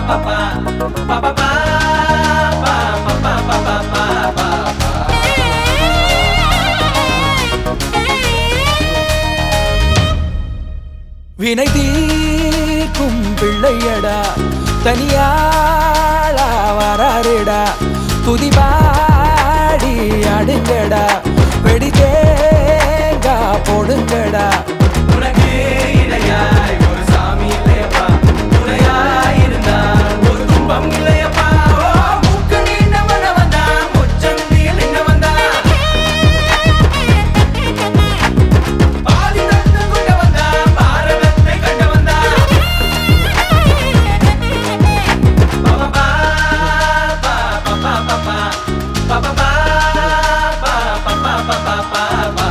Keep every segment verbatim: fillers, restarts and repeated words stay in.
வினை தீர்க்கும் பிள்ளையடா தனியாளா வராருடா துதிபாடி அடுங்கடா வெடி தேங்கா போடுங்கடா உனக்கு இணையாய் ஒரு சாமி இல்லையப்பா துணையாய் இருந்தால் ஒரு துன்பம் இல்லையப்பா மூக்கு நீண்ட மன வந்தா முச்சந்தியில் என்ன வந்தா பாதி தந்து கொண்ட வந்தா பாரதத்தை கண்ட வந்தா பாபா பாபா பாபா பாபா பாபா பாபா பாபா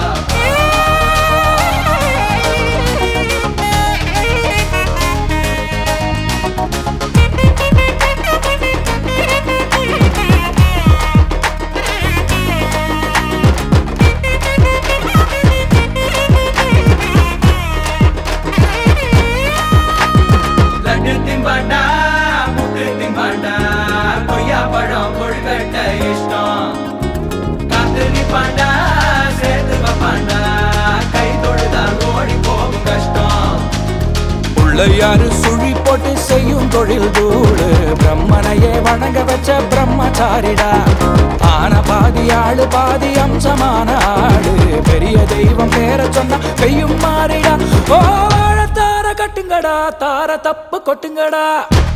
லட்டு திம்பாண்டா முட்டு திம்பாண்டா கொய்யா பழம் கொழுக்கட்ட இஷ்டம் காத்து நிப்பாண்டா சேர்த்து பாண்டா கை தொழுதால் ஓடி போகும் கஷ்டம் பிள்ளையாரு சுழி போட்டு செய்யும் தொழில் தூடு பிரம்மனையே வணங்க வச்ச பிரம்மச்சாரிடா ஆன பாதி ஆளு பாதி அம்சமான ஆளு பெரிய தெய்வம் பேர சொன்னா பெய்யும் மாறிடா ஓ தார கட்டுங்கடா தார தப்பு கொட்டுங்கடா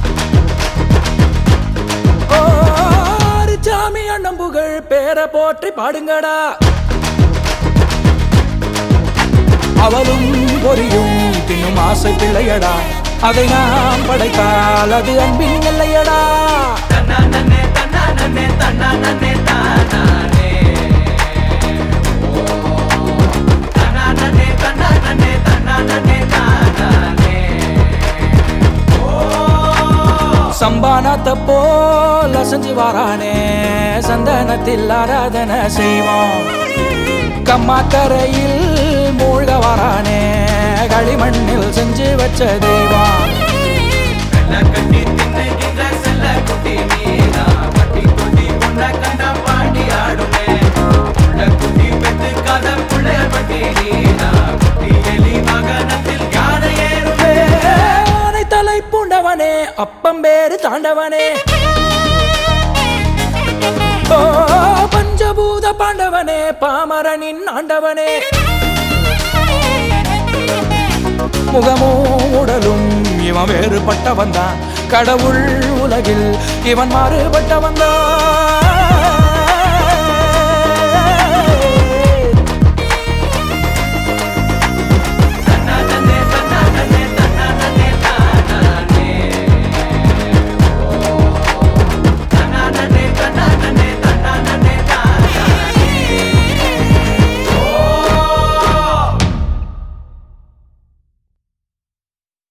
ஓ சாமி அண்ணன் புகழ் பேரை போற்றி பாடுங்கடா அவளும் பொரியும் தின்னும் ஆசை பிள்ளையடா அதை நாம் படைத்தால் அது அன்பின் இல்லையடா தன்னா நன்னே தன்னா நன்னே தன்னா நன்னே தானானே தன்னா நன்னே தன்னா நன்னே தன்னா நன்னே தானானே சம்பானத்தை போல் அசைஞ்சு வாரானே சந்தனத்தில் ஆராதனை செய்வோம் கம்மாக்கரையில் மூழ்க வாரானே களிமண்ணில் செஞ்சு வச்ச தெய்வம் வெள்ள கட்டி தின்னுகின்ற செல்ல குட்டி நீனா பட்டி தொட்டி பொண்ண கண்டா பாண்டி ஆடுமே உள்ள குட்டி பெத்து கதை புள்ளையர் பட்டி நீனா குட்டி எலி மகனத்தில் யானை ஏறுமே ஆனை தலை பூண்டவனே அப்பம் பேரு தாண்டவனே ஓ பஞ்சபூத பாண்டவனே பாமரனின் ஆண்டவனே முகமும் உடலும் இவன் வேறுபட்டவன் தான் கடவுள் உலகில் இவன் மாறுபட்டவன் தான்